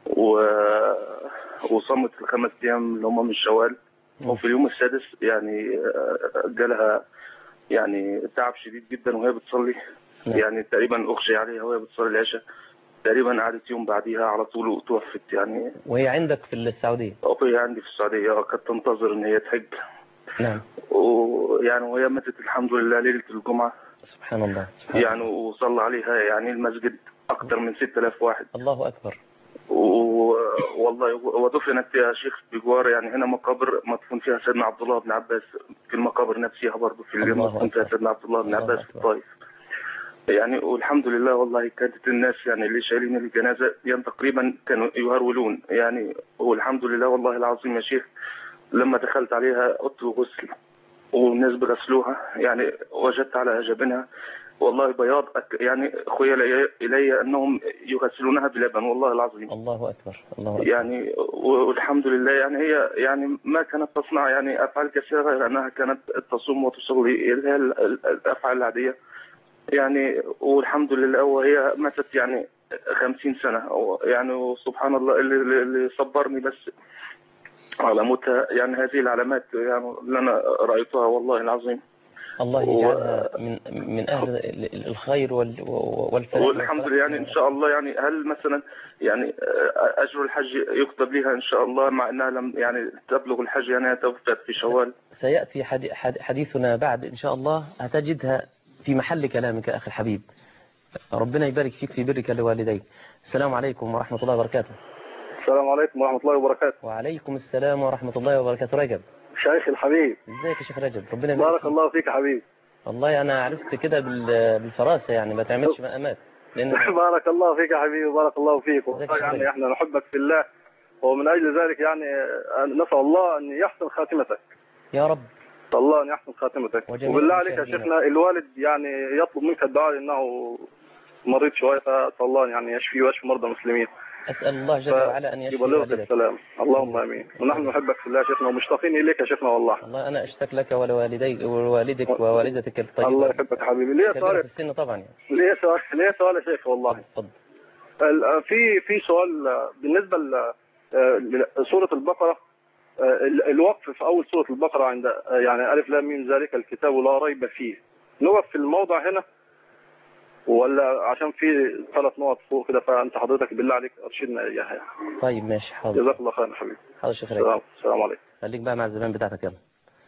وصمت ال5 ايام اللي هم من شوال. وفي اليوم السادس يعني جالها يعني تعب شديد جدا وهي بتصلي. نعم. يعني تقريبا اغشي عليها وهي بتصلي العشاء. تقريبا قعدت يوم بعديها على طول وتوفت يعني. وهي عندك في السعودية؟ وهي عندي في السعودية، كانت تنتظر ان هي تحج. نعم. ويعني وهي ماتت الحمد لله ليلة الجمعة. سبحان الله. سبحان يعني وصلى عليها يعني المسجد اكثر من 6000 واحد. الله أكبر. والله ودفنت يا شيخ بجوار، يعني هنا مقابر مدفون فيها سيدنا عبد الله بن عباس، في المقابر نفسها برضه في الجنة مدفون فيها سيدنا عبد الله بن عباس في الطائف. يعني والحمد لله والله كانت الناس يعني اللي شايلين الجنازة يعني تقريبا كانوا يهرولون يعني. والحمد لله والله العظيم يا شيخ، لما دخلت عليها اوضه الغسل والناس بغسلوها يعني وجدت على جبينها والله بياض يعني خيل إلي أنهم يغسلونها بلبن والله العظيم. الله أكبر. الله أكبر. يعني والحمد لله يعني هي يعني ما كانت تصنع يعني أفعال كثيرة غير أنها كانت تصوم وتصلي الأفعال العادية يعني. والحمد لله وهي ماتت يعني 50 سنة يعني. وسبحان الله اللي صبرني بس على موتها يعني هذه العلامات يعني اللي أنا رأيتها والله العظيم. الله يجعلها من أهل الخير والفلاح والحمد لله يعني إن شاء الله. يعني هل مثلا يعني أجر الحج يكتب لها إن شاء الله مع أنها لم يعني تبلغ الحج يعني توفت في شوال؟ سيأتي حديثنا بعد إن شاء الله، هتجدها في محل كلامك أخي الحبيب. ربنا يبارك فيك في برك لوالديك. السلام عليكم ورحمة الله وبركاته. السلام عليكم ورحمة الله وبركاته. وعليكم السلام ورحمة الله وبركاته. رجب شيخ الحبيب، ازيك يا شيخ رجب؟ ربنا يبارك بارك الله فيك يا حبيب. والله أنا عرفت كده بالفراسة، يعني ما تعملش مقامات لأن بارك الله فيك يا حبيبي وبارك الله فيك. يعني احنا نحبك في الله، ومن أجل ذلك يعني نسأل الله أن يحسن خاتمتك يا رب. الله أن يحسن خاتمتك. وبالله عليك يا شيخنا الوالد يعني يطلب منك الدعاء لأنه مريض شوية، فأسأل الله يعني يشفيه ويشفي مرضى المسلمين. أسأل الله جل وعلا أن يشفي والدك السلام. اللهم آمين. ونحن نحبك في الله يا شيخنا ومشتاقين إليك يا شيخنا والله. الله أنا أشتاق لك ولوالديك ووالدك ووالدتك الطيبة. الله يحبك حبيبي. ليه سؤال في السن طبعا يعني. ليه سؤال يا شيخ والله. اتفضل. في سؤال بالنسبة لسورة البقرة. الوقف في أول سورة البقرة عند يعني ألف لام ميم ذلك الكتاب لا ريب فيه، نقف في الموضع هنا ولا عشان في 3 نقط فوق كده؟ فأنت حضرتك بالله عليك أرشدنا إياها. طيب ماشي حاضر. جزاك الله خير يا حبيبي. حاضر شيخ رجب. السلام عليكم. خليك بقى مع الزمان بتاعتك يلا.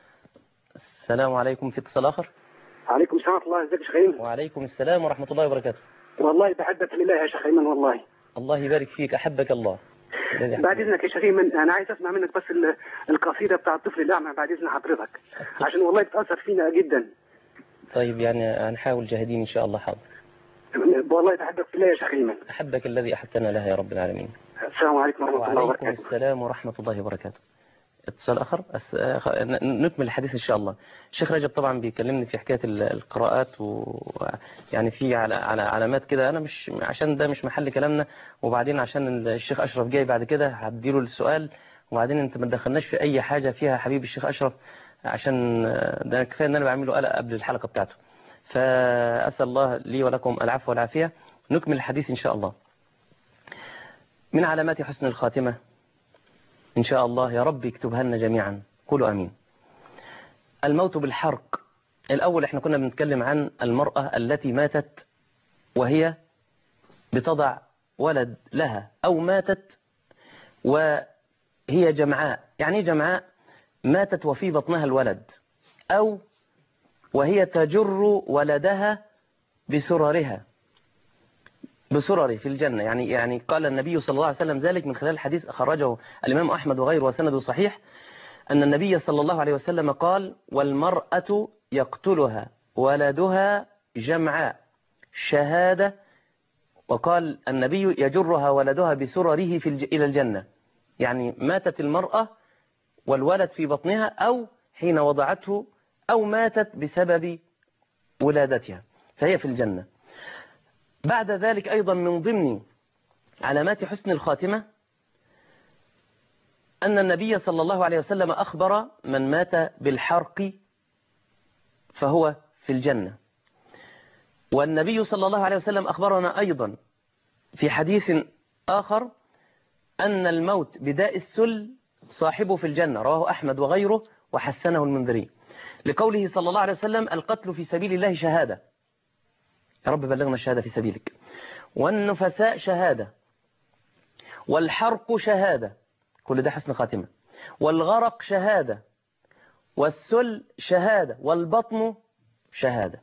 السلام عليكم. في اتصال آخر. وعليكم السلام ورحمة الله. ازيك يا شيخ ايمن؟ وعليكم السلام ورحمة الله وبركاته. والله بحبك في الله يا شيخ ايمن والله. الله يبارك فيك، أحبك الله. بعد اذنك يا شيخ ايمن، انا عايز اسمع منك بس القصيده بتاع الطفل الاعمى بعد اذن حضرتك، عشان والله بتاثر فينا جدا. طيب يعني هنحاول جاهدين إن شاء الله. حاضر. والله بحبك في الله يا شيخ ايمن. أحبك الذي أحبتنا له يا رب العالمين. السلام عليكم ورحمه الله وعليكم وبركاته. السلام ورحمة الله وبركاته. اتصال آخر نكمل الحديث إن شاء الله. الشيخ رجب طبعا بيكلمني في حكاية القراءات، ويعني في على علامات كده، أنا مش عشان ده مش محل كلامنا، وبعدين عشان الشيخ أشرف جاي بعد كده هديله السؤال، وبعدين أنت ما تدخلناش في أي حاجة فيها حبيبي الشيخ أشرف، عشان ده كفاية إن أنا بعمله قلق قبل الحلقة بتاعته. فأسأل الله لي ولكم العفو والعافية. نكمل الحديث إن شاء الله. من علامات حسن الخاتمة إن شاء الله، يا رب يكتبها لنا جميعا، قولوا أمين. الموت بالحرق. الأول احنا كنا بنتكلم عن المرأة التي ماتت وهي بتضع ولد لها، أو ماتت وهي جمعاء. يعني ايه جمعاء؟ ماتت وفي بطنها الولد، أو وهي تجر ولدها بسررها، بسرره في الجنة. يعني قال النبي صلى الله عليه وسلم ذلك من خلال حديث أخرجه الإمام أحمد وغيره وسنده صحيح، أن النبي صلى الله عليه وسلم قال: والمرأة يقتلها ولدها جمعاء شهادة. وقال النبي: يجرها ولدها بسرره إلى الجنة. يعني ماتت المرأة والولد في بطنها، أو حين وضعته، أو ماتت بسبب ولادتها، فهي في الجنة. بعد ذلك أيضا من ضمن علامات حسن الخاتمة أن النبي صلى الله عليه وسلم أخبر من مات بالحرق فهو في الجنة. والنبي صلى الله عليه وسلم أخبرنا أيضا في حديث آخر أن الموت بداء السل صاحبه في الجنة، رواه أحمد وغيره وحسنه المنذري، لقوله صلى الله عليه وسلم: القتل في سبيل الله شهادة، يا رب بلغنا الشهادة في سبيلك، والنفساء شهادة، والحرق شهادة، كل ده حسن خاتمة، والغرق شهادة، والسل شهادة، والبطن شهادة.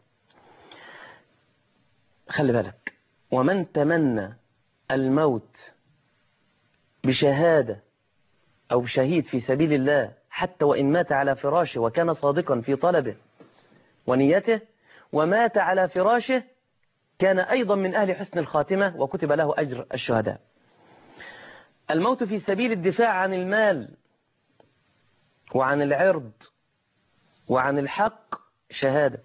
خلي بالك، ومن تمنى الموت بشهادة أو شهيد في سبيل الله حتى وإن مات على فراشه وكان صادقا في طلبه ونيته، ومات على فراشه، كان أيضا من أهل حسن الخاتمة وكتب له أجر الشهداء. الموت في سبيل الدفاع عن المال وعن العرض وعن الحق شهادة.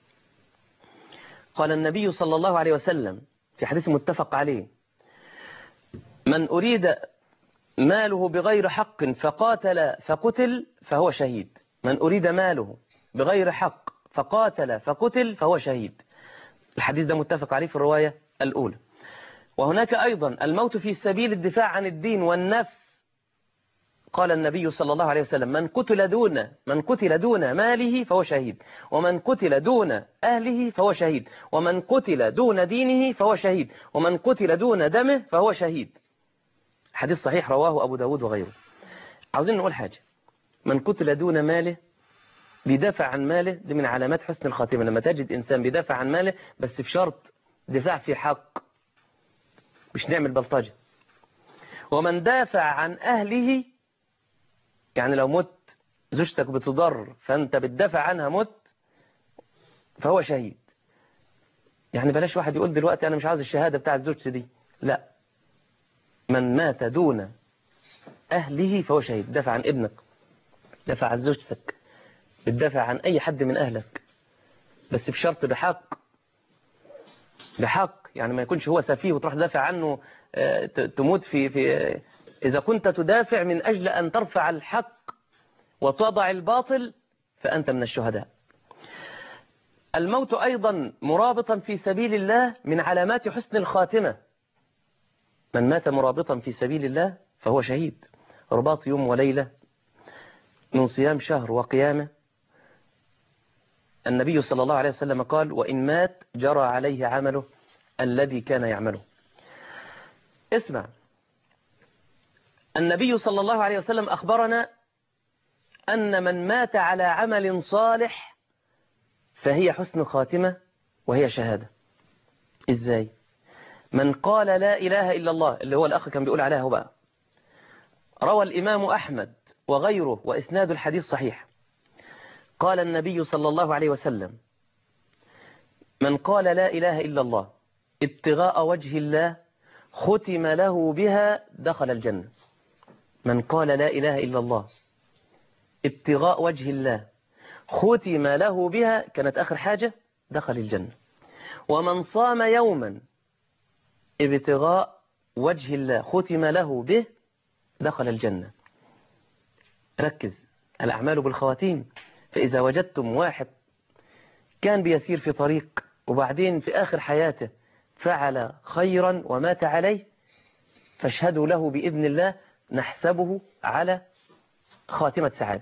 قال النبي صلى الله عليه وسلم في حديث متفق عليه: من أريد ماله بغير حق فقاتل فقتل فهو شهيد. من أريد ماله بغير حق فقاتل فقتل فهو شهيد. الحديث ده متفق عليه في الرواية الأولى. وهناك أيضا الموت في سبيل الدفاع عن الدين والنفس. قال النبي صلى الله عليه وسلم: من قتل دون ماله فهو شهيد، ومن قتل دون أهله فهو شهيد، ومن قتل دون دينه فهو شهيد، ومن قتل دون دمه فهو شهيد. حديث صحيح رواه أبو داود وغيره. عاوزين نقول حاجة: من قتل دون ماله، بيدافع عن ماله، دي من علامات حسن الخاتمة. لما تجد إنسان بيدافع عن ماله بس بشرط دفاع في حق، مش نعمل بلطجة. ومن دافع عن أهله، يعني لو مت زوجتك بتضر فأنت بتدافع عنها مت، فهو شهيد. يعني بلاش واحد يقول دلوقتي أنا مش عاوز الشهادة بتاعت زوجتي دي، لا، من مات دون أهله فهو شهيد. دافع عن ابنك، دافع عن زوجتك، بتدافع عن أي حد من أهلك، بس بشرط بحق. بحق يعني ما يكونش هو سفيه وتروح دافع عنه تموت في إذا كنت تدافع من أجل أن ترفع الحق وتضع الباطل فأنت من الشهداء. الموت أيضا مرابطا في سبيل الله من علامات حسن الخاتمة. من مات مرابطا في سبيل الله فهو شهيد. رباط يوم وليلة من صيام شهر وقيامه. النبي صلى الله عليه وسلم قال: وإن مات جرى عليه عمله الذي كان يعمله. اسمع، النبي صلى الله عليه وسلم أخبرنا أن من مات على عمل صالح فهي حسن خاتمة وهي شهادة. إزاي؟ من قال لا إله إلا الله، اللي هو الأخ كان بيقول عليها هو بقى، روى الإمام أحمد وغيره وإسناد الحديث صحيح. قال النبي صلى الله عليه وسلم: من قال لا إله إلا الله ابتغاء وجه الله ختم له بها دخل الجنة. من قال لا إله إلا الله ابتغاء وجه الله ختم له بها، كانت آخر حاجة، دخل الجنة. ومن صام يوما ابتغاء وجه الله ختم له به دخل الجنة. ركز، الأعمال بالخواتيم. فإذا وجدتم واحد كان بيسير في طريق وبعدين في آخر حياته فعل خيرا ومات عليه، فاشهدوا له بإذن الله، نحسبه على خاتمة سعادة.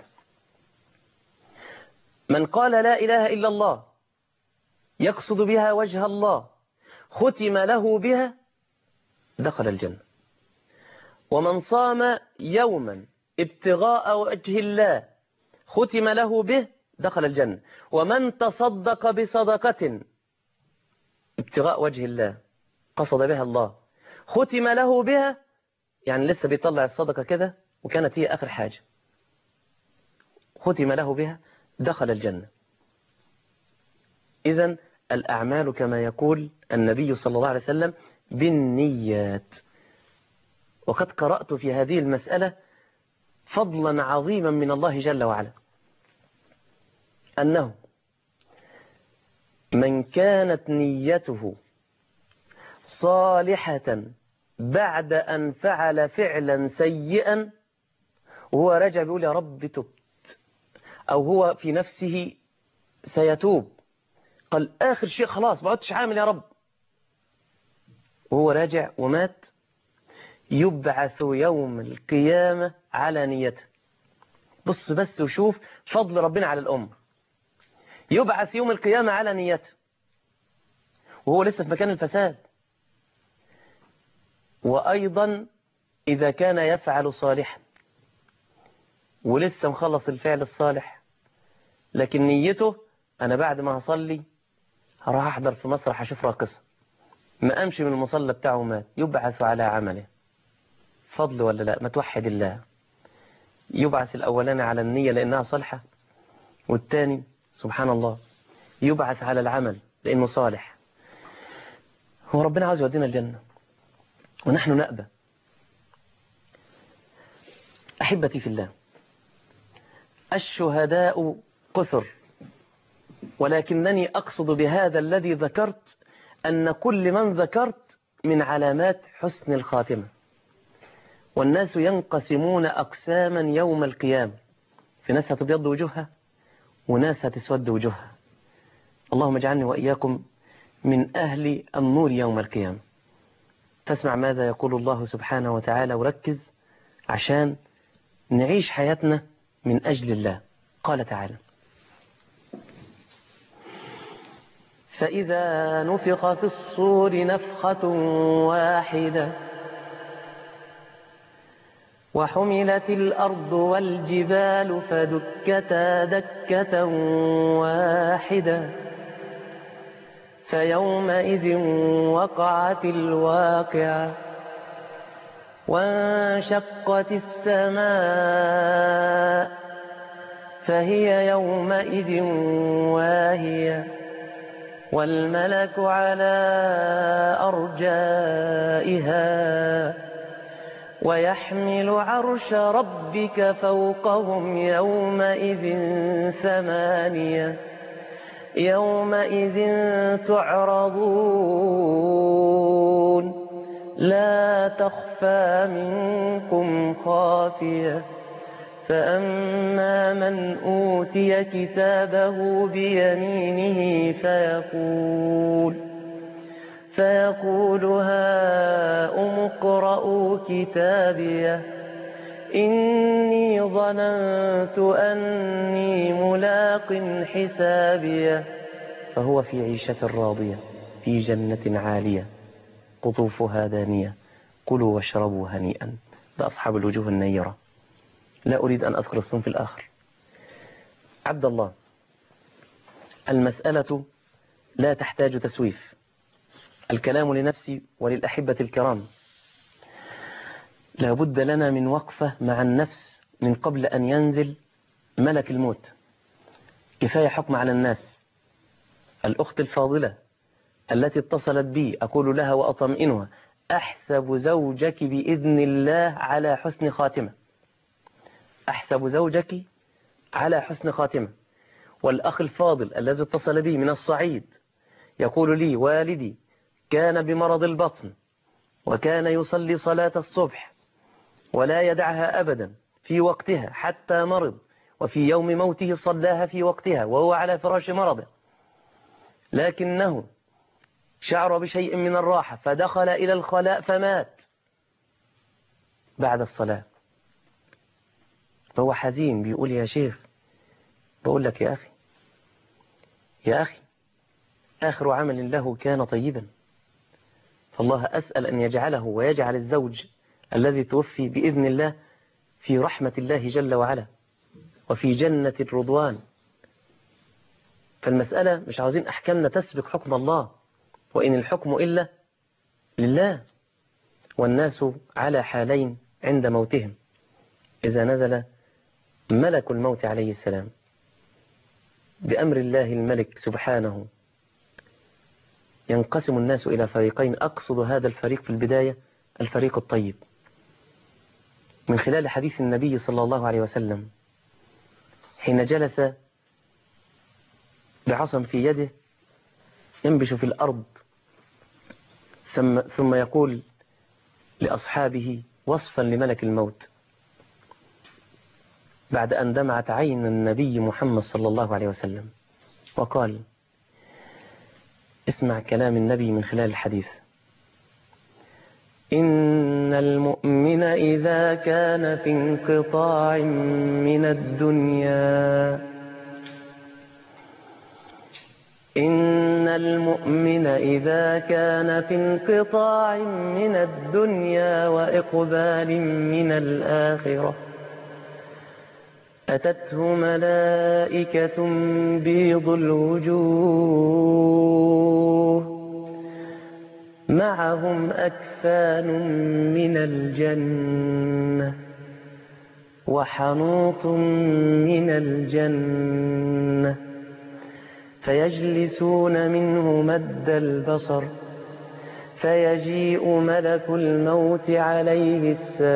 من قال لا إله إلا الله يقصد بها وجه الله ختم له بها دخل الجنة. ومن صام يوما ابتغاء وجه الله ختم له به دخل الجنة. ومن تصدق بصدقة ابتغاء وجه الله قصد بها الله ختم له بها، يعني لسه بيطلع الصدقة كده وكانت هي آخر حاجة، ختم له بها دخل الجنة. إذن الأعمال كما يقول النبي صلى الله عليه وسلم بالنيات. وقد قرأت في هذه المسألة فضلا عظيما من الله جل وعلا، أنه من كانت نيته صالحة بعد أن فعل فعلا سيئا وهو راجع بيقول يا رب تبت، أو هو في نفسه سيتوب، قال آخر شيء خلاص ما عدتش عامل يا رب، وهو راجع ومات، يبعث يوم القيامة على نيته. بص بس وشوف فضل ربنا على الأمة. يبعث يوم القيامة على نيته وهو لسه في مكان الفساد. وأيضا إذا كان يفعل صالحا ولسه مخلص الفعل الصالح، لكن نيته أنا بعد ما هصلي هروح أحضر في مسرح أشوف راقصة، ما أمشي من المصلى بتاعه مات، يبعث على عمله. فضل ولا لا؟ ما توحد الله. يبعث الأولاني على النية لأنها صالحة، والثاني سبحان الله يبعث على العمل لأنه صالح. هو ربنا عاوز يودينا الجنة ونحن نأبى. أحبتي في الله، الشهداء كثر، ولكنني أقصد بهذا الذي ذكرت أن كل من ذكرت من علامات حسن الخاتمة. والناس ينقسمون أقساما يوم القيامة، في ناس هتبيض وجوهها وناس هتسود وجوهها. اللهم اجعلني وإياكم من أهل النور يوم القيامة. تسمع ماذا يقول الله سبحانه وتعالى، وركز عشان نعيش حياتنا من أجل الله. قال تعالى: فإذا نفخ في الصور نفخة واحدة وحملت الأرض والجبال فدكتا دكة واحدة فيومئذ وقعت الواقعة وانشقت السماء فهي يومئذ واهية والملك على أرجائها ويحمل عرش ربك فوقهم يومئذ ثمانية يومئذ تعرضون لا تخفى منكم خافية فأما من أوتي كتابه بيمينه فيقول هاؤم اقرءوا كتابيه إني ظننت أني ملاق حسابيه فهو في عيشة راضية في جنة عالية قطوفها دانية كلوا واشربوا هنيئا. ده أصحاب الوجوه النيرة. لا أريد أن أذكر الصنف الآخر. عبد الله، المسألة لا تحتاج تسويف، الكلام لنفسي وللأحبة الكرام. لابد لنا من وقفة مع النفس من قبل أن ينزل ملك الموت. كفاية حكم على الناس. الأخت الفاضلة التي اتصلت بي أقول لها وأطمئنها: أحسب زوجك بإذن الله على حسن خاتمة، أحسب زوجك على حسن خاتمة. والأخ الفاضل الذي اتصل بي من الصعيد يقول لي: والدي كان بمرض البطن وكان يصلي صلاة الصبح ولا يدعها أبدا في وقتها حتى مرض، وفي يوم موته صلاها في وقتها وهو على فراش مرضه، لكنه شعر بشيء من الراحة فدخل إلى الخلاء فمات بعد الصلاة. فهو حزين بيقول: يا شيخ، بقول لك يا أخي آخر عمل له كان طيبا، فالله أسأل أن يجعله ويجعل الزوج الذي توفي بإذن الله في رحمة الله جل وعلا وفي جنة الرضوان. فالمسألة مش عاوزين أحكامنا تسبق حكم الله، وإن الحكم إلا لله. والناس على حالين عند موتهم: إذا نزل ملك الموت عليه السلام بأمر الله الملك سبحانه ينقسم الناس إلى فريقين. أقصد هذا الفريق في البداية الفريق الطيب، من خلال حديث النبي صلى الله عليه وسلم حين جلس بعصا في يده ينبش في الأرض، ثم يقول لأصحابه وصفا لملك الموت بعد أن دمعت عين النبي محمد صلى الله عليه وسلم، وقال: اسمع كلام النبي من خلال الحديث: إن المؤمن إذا كان في انقطاع من الدنيا إن المؤمن إذا كان في انقطاع من الدنيا وإقبال من الآخرة أتته ملائكة بيض الوجوه معهم أكفان من الجنة وحنوط من الجنة فيجلسون منه مد البصر فيجيء ملك الموت عليه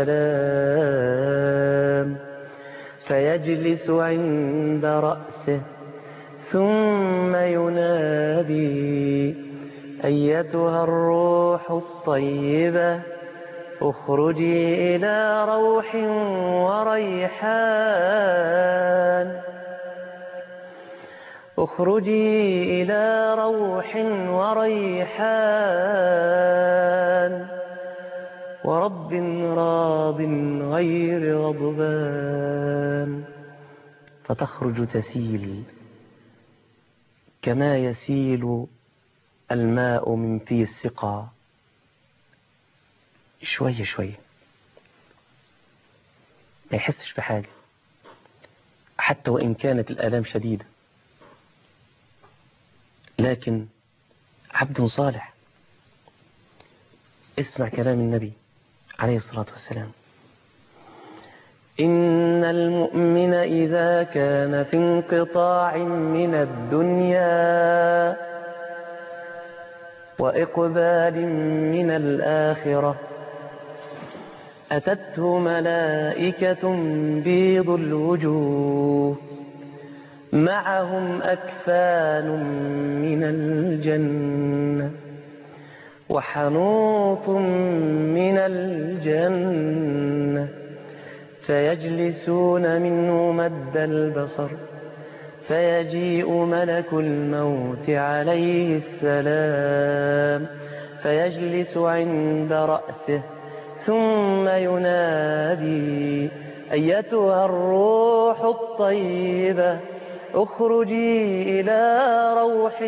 السلام فيجلس عند رأسه ثم ينادي: أيتها الروح الطيبة اخرجي إلى روح وريحان اخرجي إلى روح وريحان ورب راض غير غضبان. فتخرج تسيل كما يسيل الماء من في السقا، شوية شوية، ما يحسش بحاجة حتى وإن كانت الآلام شديدة، لكن عبد صالح. اسمع كلام النبي عليه الصلاة والسلام: إن المؤمن إذا كان في انقطاع من الدنيا وإقبال من الآخرة أتته ملائكة بيض الوجوه معهم أكفان من الجنة وحنوط من الجنة فيجلسون منه مد البصر فيجيء ملك الموت عليه السلام فيجلس عند رأسه ثم ينادي: أيتها الروح الطيبة اخرجي إلى روح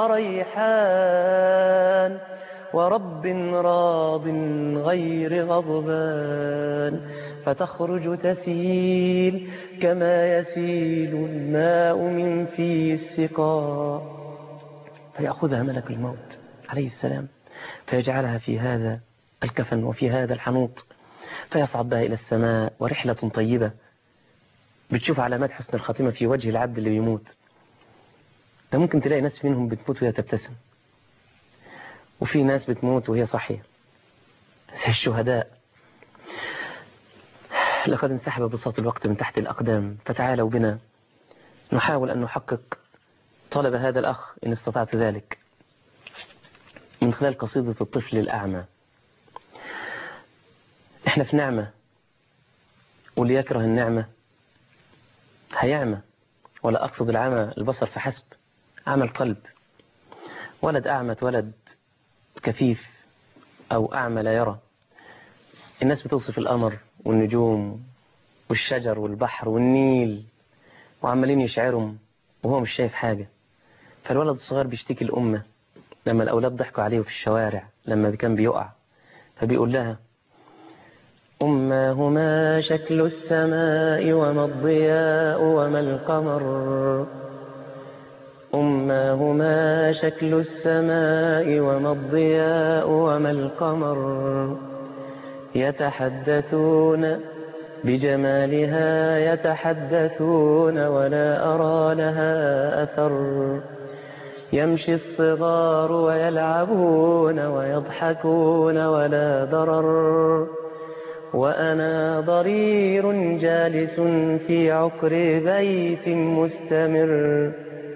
وريحان ورب راض غير غضبان. فتخرج تسيل كما يسيل الماء من في السقاء فيأخذها ملك الموت عليه السلام فيجعلها في هذا الكفن وفي هذا الحنوط فيصعد بها إلى السماء، ورحلة طيبة بتشوف علامات حسن الخاتمة في وجه العبد اللي بيموت. ده ممكن تلاقي ناس منهم بتموت وهي تبتسم، وفي ناس بتموت وهي صحية، زي الشهداء. لقد انسحب بساط الوقت من تحت الأقدام، فتعالوا بنا نحاول أن نحقق طلب هذا الأخ إن استطعت ذلك من خلال قصيدة الطفل الأعمى. احنا في نعمة، واللي يكره النعمة هيعمى، ولا أقصد العمى البصر فحسب، عمى القلب. ولد أعمى اتولد كفيف أو أعمى لا يرى. الناس بتوصف القمر والنجوم والشجر والبحر والنيل وعمالين يشعرهم وهو مش شايف حاجة. فالولد الصغير بيشتكي الأمة لما الأولاد ضحكوا عليه في الشوارع لما كان بيقع، فبيقول لها: أمه ما شكل السماء وما الضياء وما القمر، أمه ما شكل السماء وما الضياء وما القمر، يتحدثون بجمالها يتحدثون ولا أرى لها أثر، يمشي الصغار ويلعبون ويضحكون ولا ضرر، وأنا ضرير جالس في عقر بيت مستمر،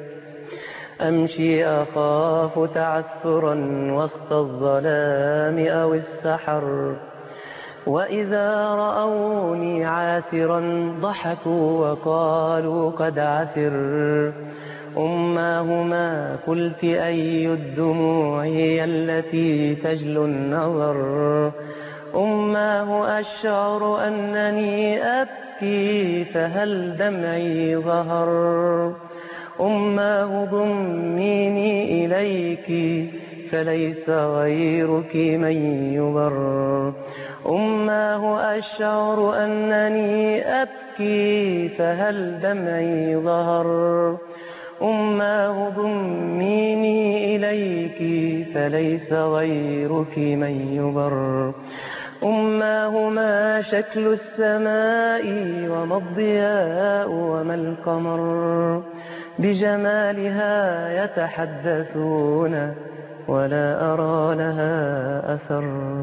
أمشي أخاف تعثرا وسط الظلام أو السحر، وإذا رأوني عاسرا ضحكوا وقالوا قد عسر، أماه ما قلت أي الدموع هي التي تجلو النظر، أماه أشعر أنني أبكي فهل دمعي ظهر، أماه ضميني إليك فليس غيرك من يبر، أماه أشعر أنني أبكي فهل دمعي ظهر، أماه ضميني إليك فليس غيرك من يبر، أماه ما شكل السماء وما الضياء وما القمر، بجمالها يتحدثون ولا أرى لها أثر.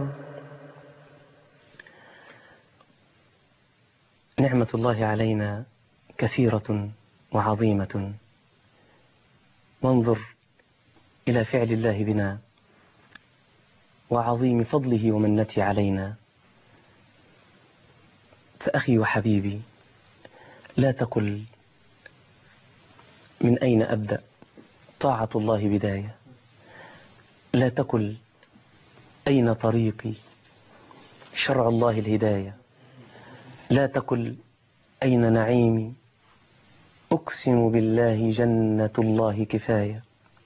نعمة الله علينا كثيرة وعظيمة، وانظر إلى فعل الله بنا وعظيم فضله ومنته علينا. فأخي وحبيبي، لا تقل من أين أبدأ، طاعة الله بداية. لا تقل أين طريقي، شرع الله الهداية. لا تقل أين نعيمي، أقسم بالله جنة الله كفاية.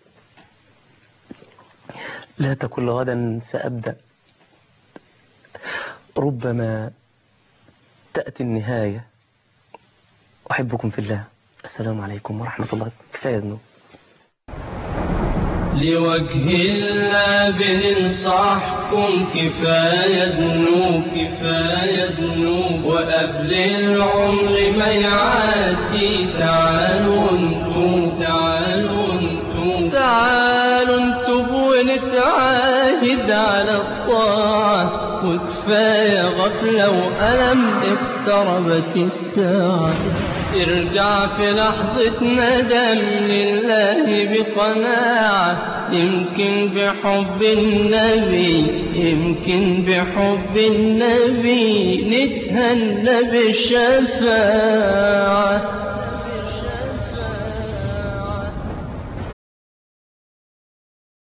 لا تقل غدا سأبدأ، ربما تأتي النهاية. أحبكم في الله. السلام عليكم ورحمة الله. كفاية ذنوب. لوجه الله بننصحكم، كفاية ذنوب كفاية ذنوب، وقبل العمر ما يعدي تعالوا انتم تعالوا انتم تعالوا انتم ونتعاهد على الطاعة، وكفاية غفلة وألم اقتربت الساعة. ارجع في لحظة ندم لله بقناعة، يمكن بحب النبي يمكن بحب النبي نتهنى بالشفاعة.